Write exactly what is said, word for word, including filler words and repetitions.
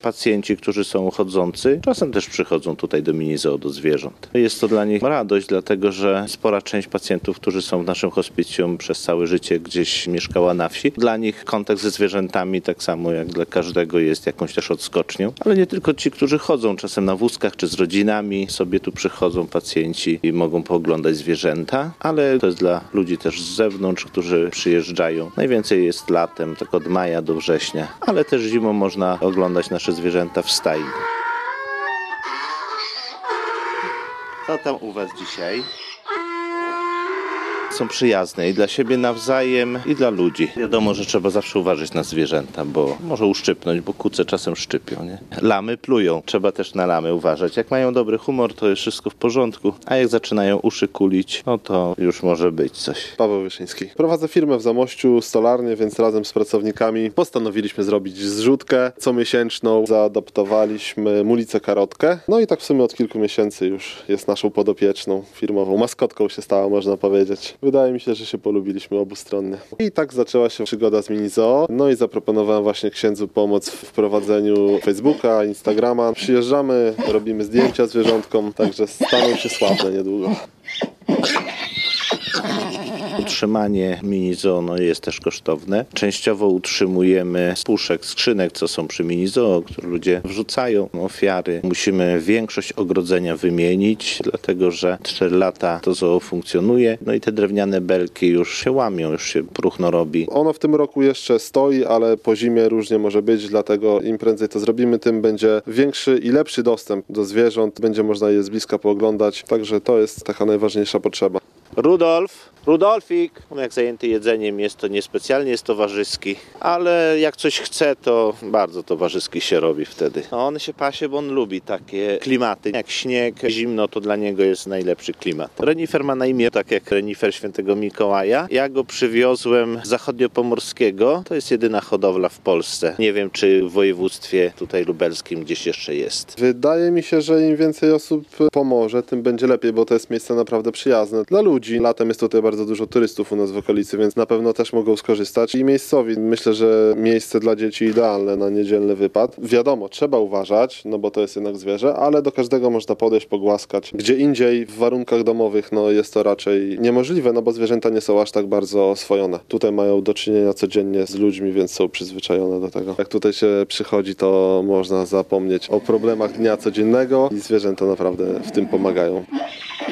Pacjenci, którzy są chodzący, czasem też przychodzą tutaj do minizoo, do zwierząt. Jest to dla nich radość, dlatego że spora część pacjentów, którzy są w naszym hospicjum przez całe życie gdzieś mieszkała na wsi, dla nich kontakt ze zwierzętami, tak samo jak dla każdego, jest jakąś też odskocznią. Ale nie tylko ci, którzy chodzą czasem na wózkach czy z rodzinami, sobie tu przychodzą pacjenci i mogą pooglądać zwierzęta, ale to jest dla ludzi też z zewnątrz, którzy przyjeżdżają. Najwięcej jest latem, tak od maja do września, ale też zimą można oglądać nasze zwierzęta w stajni. Co tam u was dzisiaj? Są przyjazne i dla siebie nawzajem, i dla ludzi. Wiadomo, że trzeba zawsze uważać na zwierzęta, bo może uszczypnąć, bo kuce czasem szczypią, nie? Lamy plują. Trzeba też na lamy uważać. Jak mają dobry humor, to jest wszystko w porządku, a jak zaczynają uszy kulić, no to już może być coś. Paweł Wyszyński. Prowadzę firmę w Zamościu, stolarnię, więc razem z pracownikami postanowiliśmy zrobić zrzutkę comiesięczną. Zaadoptowaliśmy Mulicę Karotkę. No i tak w sumie od kilku miesięcy już jest naszą podopieczną, firmową maskotką się stała, można powiedzieć. Wydaje mi się, że się polubiliśmy obustronnie. I tak zaczęła się przygoda z minizoo. No i zaproponowałem właśnie księdzu pomoc w prowadzeniu Facebooka, Instagrama. Przyjeżdżamy, robimy zdjęcia zwierzątkom, także staną się sławne niedługo. Utrzymanie minizoo no, jest też kosztowne. Częściowo utrzymujemy z puszek, skrzynek, co są przy minizoo, które ludzie wrzucają ofiary. Musimy większość ogrodzenia wymienić, dlatego że cztery lata to zoo funkcjonuje. No i te drewniane belki już się łamią, już się próchno robi. Ono w tym roku jeszcze stoi, ale po zimie różnie może być, dlatego im prędzej to zrobimy, tym będzie większy i lepszy dostęp do zwierząt. Będzie można je z bliska pooglądać, także to jest taka najważniejsza potrzeba. Rudolf, Rudolfik, on jak zajęty jedzeniem jest, to niespecjalnie jest towarzyski, ale jak coś chce, to bardzo towarzyski się robi wtedy. No on się pasie, bo on lubi takie klimaty. Jak śnieg, zimno, to dla niego jest najlepszy klimat. Renifer ma na imię tak jak renifer świętego Mikołaja. Ja go przywiozłem z zachodniopomorskiego. To jest jedyna hodowla w Polsce. Nie wiem, czy w województwie tutaj lubelskim gdzieś jeszcze jest. Wydaje mi się, że im więcej osób pomoże, tym będzie lepiej, bo to jest miejsce naprawdę przyjazne dla ludzi. Latem jest tutaj bardzo dużo turystów u nas w okolicy, więc na pewno też mogą skorzystać. I miejscowi, myślę, że miejsce dla dzieci idealne na niedzielny wypad. Wiadomo, trzeba uważać, no bo to jest jednak zwierzę, ale do każdego można podejść, pogłaskać. Gdzie indziej w warunkach domowych no jest to raczej niemożliwe, no bo zwierzęta nie są aż tak bardzo oswojone. Tutaj mają do czynienia codziennie z ludźmi, więc są przyzwyczajone do tego. Jak tutaj się przychodzi, to można zapomnieć o problemach dnia codziennego i zwierzęta naprawdę w tym pomagają.